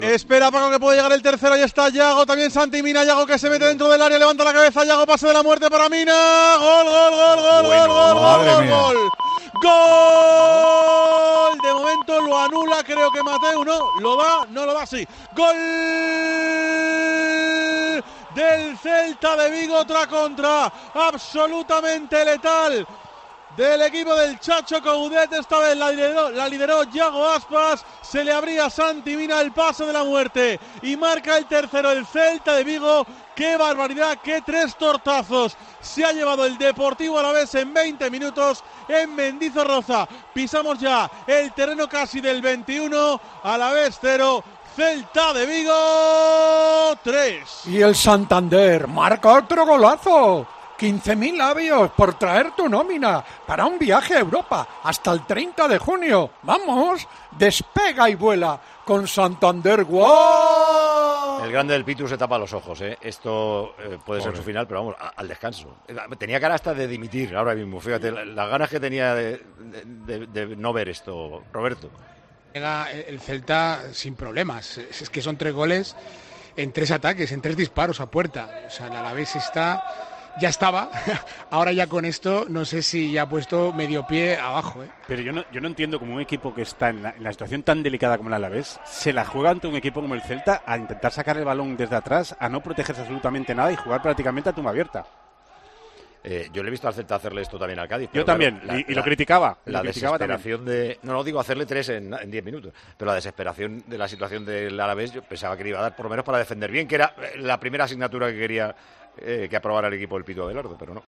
Espera Paco que puede llegar el tercero, ahí está Yago, también Santi Mina, Yago que se mete dentro del área, levanta la cabeza, Yago, pase de la muerte para Mina, gol, gol, de momento lo anula, creo que Mateu, no lo da, sí, gol del Celta de Vigo, otra contra, absolutamente letal, del equipo del Chacho Coudet. Esta vez la lideró Yago Aspas, se le abría a Santi Mina el paso de la muerte y marca el tercero el Celta de Vigo. ¡Qué barbaridad! ¡Qué tres tortazos! Se ha llevado el Deportivo Alavés en 20 minutos en Mendizorroza. Pisamos ya el terreno casi del 21, Alavés 0, Celta de Vigo 3. Y el Santander marca otro golazo. 15.000 labios por traer tu nómina para un viaje a Europa hasta el 30 de junio. ¡Vamos! Despega y vuela con Santander. ¡Wow! El grande del Pitu se tapa los ojos, ¿eh? Esto puede ser su final, pero vamos, al descanso. Tenía cara hasta de dimitir ahora mismo. Fíjate, las ganas que tenía de no ver esto, Roberto. Llega el Celta sin problemas. Es que son 3 goles en 3 ataques, en 3 disparos a puerta. O sea, el Alavés ya estaba, ahora ya con esto no sé si ya ha puesto medio pie abajo, ¿eh? Pero yo no entiendo cómo un equipo que está en la situación tan delicada como el Alavés se la juega ante un equipo como el Celta a intentar sacar el balón desde atrás, a no protegerse absolutamente nada y jugar prácticamente a tumba abierta. Yo le he visto al Celta hacerle esto también al Cádiz. Yo también, y lo criticaba. La desesperación también. No digo hacerle 3 en 10 minutos, pero la desesperación de la situación del Alavés, yo pensaba que le iba a dar por lo menos para defender bien, que era la primera asignatura que quería que aprobara el equipo del Pitu Abelardo, pero no.